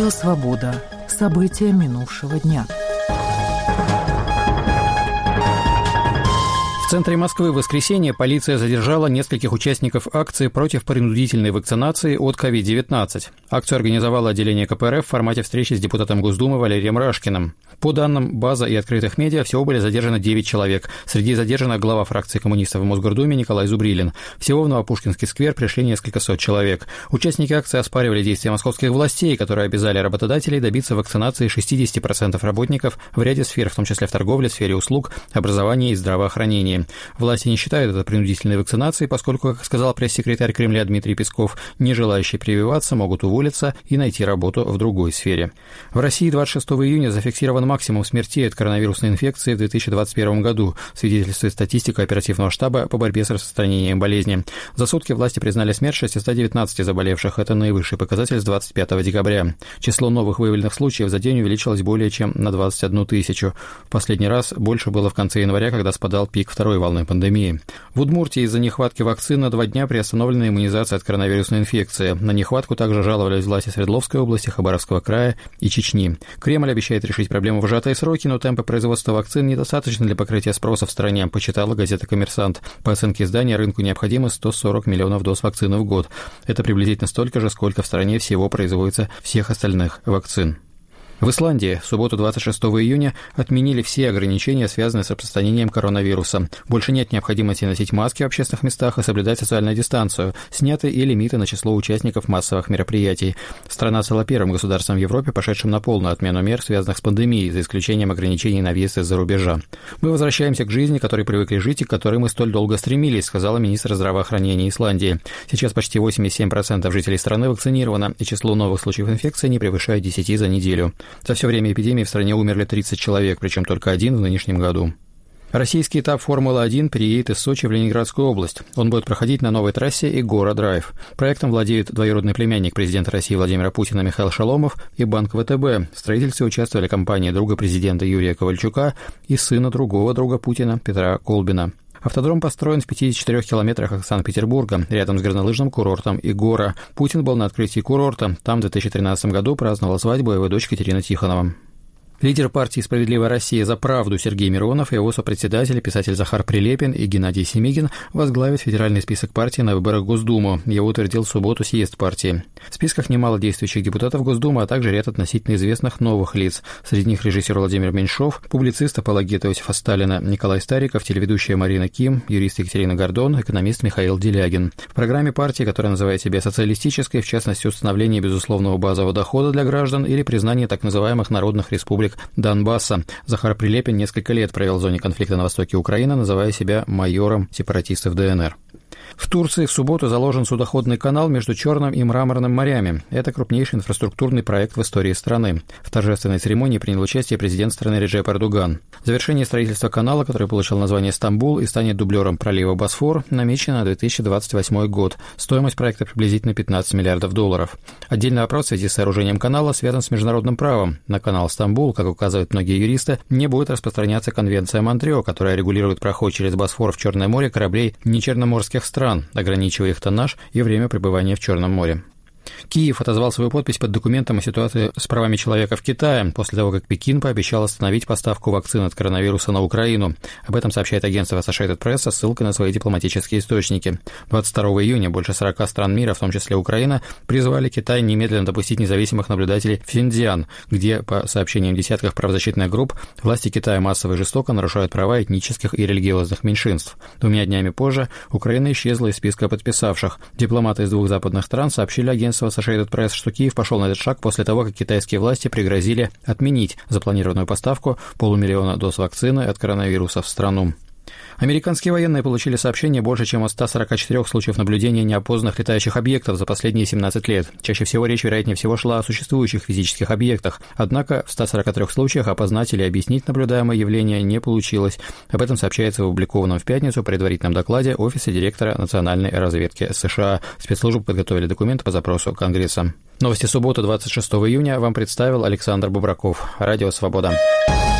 Радио «Свобода». События минувшего дня. В центре Москвы в воскресенье полиция задержала нескольких участников акции против принудительной вакцинации от COVID-19. Акцию организовало отделение КПРФ в формате встречи с депутатом Госдумы Валерием Рашкиным. По данным база и открытых медиа, всего были задержаны 9 человек. Среди задержанных глава фракции коммунистов в Мосгордуме Николай Зубрилин. Всего в Новопушкинский сквер пришли несколько сот человек. Участники акции оспаривали действия московских властей, которые обязали работодателей добиться вакцинации 60% работников в ряде сфер, в том числе в торговле, сфере услуг, образовании и здравоохранении. Власти не считают это принудительной вакцинацией, поскольку, как сказал пресс-секретарь Кремля Дмитрий Песков, не желающие прививаться могут уволиться и найти работу в другой сфере. В России 26 июня зафиксирован максимум смертей от коронавирусной инфекции в 2021 году, свидетельствует статистика оперативного штаба по борьбе с распространением болезни. За сутки власти признали смерть 619 заболевших. Это наивысший показатель с 25 декабря. Число новых выявленных случаев за день увеличилось более чем на 21 тысячу. В последний раз больше было в конце января, когда спадал пик второй волны пандемии. В Удмуртии из-за нехватки вакцин на 2 дня приостановлена иммунизация от коронавирусной инфекции. На нехватку также жаловались власти Свердловской области, Хабаровского края и Чечни. Кремль обещает решить проблему в сжатые сроки, но темпы производства вакцин недостаточны для покрытия спроса в стране, почитала газета «Коммерсант». По оценке издания, рынку необходимо 140 миллионов доз вакцины в год. Это приблизительно столько же, сколько в стране всего производится всех остальных вакцин. В Исландии в субботу 26 июня отменили все ограничения, связанные с распространением коронавируса. Больше нет необходимости носить маски в общественных местах и соблюдать социальную дистанцию. Сняты и лимиты на число участников массовых мероприятий. Страна стала первым государством в Европе, пошедшим на полную отмену мер, связанных с пандемией, за исключением ограничений на въезд из-за рубежа. «Мы возвращаемся к жизни, к которой привыкли жить и к которой мы столь долго стремились», сказала министр здравоохранения Исландии. Сейчас почти 87% жителей страны вакцинировано, и число новых случаев инфекции не превышает 10 за неделю. За все время эпидемии в стране умерли 30 человек, причем только один в нынешнем году. Российский этап Формулы-1 переедет из Сочи в Ленинградскую область. Он будет проходить на новой трассе Игора-Драйв. Проектом владеют двоюродный племянник президента России Владимира Путина Михаил Шаломов и Банк ВТБ. В строительстве участвовали компании друга президента Юрия Ковальчука и сына другого друга Путина Петра Колбина. Автодром построен в 54 километрах от Санкт-Петербурга, рядом с горнолыжным курортом Игора. Путин был на открытии курорта. Там в 2013 году праздновал свадьбу его дочь Катерина Тихонова. Лидер партии «Справедливая Россия за правду» Сергей Миронов и его сопредседатели, писатель Захар Прилепин и Геннадий Семигин возглавят федеральный список партии на выборах в Госдуму. Его утвердил в субботу съезд партии. В списках немало действующих депутатов Госдумы, а также ряд относительно известных новых лиц. Среди них режиссер Владимир Меньшов, публицист, апологет Иосифа Сталина Николай Стариков, телеведущая Марина Ким, юрист Екатерина Гордон, экономист Михаил Делягин. В программе партии, которая называет себя социалистической, в частности, установление безусловного базового дохода для граждан или признание так называемых народных республик Донбасса. Захар Прилепин несколько лет провел в зоне конфликта на востоке Украины, называя себя майором сепаратистов ДНР. В Турции в субботу заложен судоходный канал между Черным и Мраморным морями. Это крупнейший инфраструктурный проект в истории страны. В торжественной церемонии принял участие президент страны Реджеп Эрдоган. Завершение строительства канала, который получил название «Стамбул» и станет дублером пролива Босфор, намечено на 2028 год. Стоимость проекта приблизительно $15 миллиардов. Отдельный вопрос в связи с сооружением канала связан с международным правом. На канал Стамбул, как указывают многие юристы, не будет распространяться Конвенция Монтрео, которая регулирует проход через Босфор в Черное море кораблей нечерноморских стран, ограничивая их тоннаж и время пребывания в Черном море. Киев отозвал свою подпись под документом о ситуации с правами человека в Китае после того, как Пекин пообещал остановить поставку вакцин от коронавируса на Украину. Об этом сообщает агентство Associated Press со ссылкой на свои дипломатические источники. 22 июня больше 40 стран мира, в том числе Украина, призвали Китай немедленно допустить независимых наблюдателей в Синьцзян, где, по сообщениям десятков правозащитных групп, власти Китая массово и жестоко нарушают права этнических и религиозных меньшинств. 2 днями позже Украина исчезла из списка подписавших. Дипломаты из 2 западных стран сообщили агентству Associated Press, что Киев пошел на этот шаг после того, как китайские власти пригрозили отменить запланированную поставку 500 000 доз вакцины от коронавируса в страну. Американские военные получили сообщение больше, чем о 144 случаев наблюдения неопознанных летающих объектов за последние 17 лет. Чаще всего речь, вероятнее всего, шла о существующих физических объектах. Однако в 143 случаях опознать или объяснить наблюдаемое явление не получилось. Об этом сообщается в опубликованном в пятницу предварительном докладе Офиса директора национальной разведки США. Спецслужбы подготовили документы по запросу Конгресса. Новости субботы 26 июня вам представил Александр Бубраков. Радио «Свобода».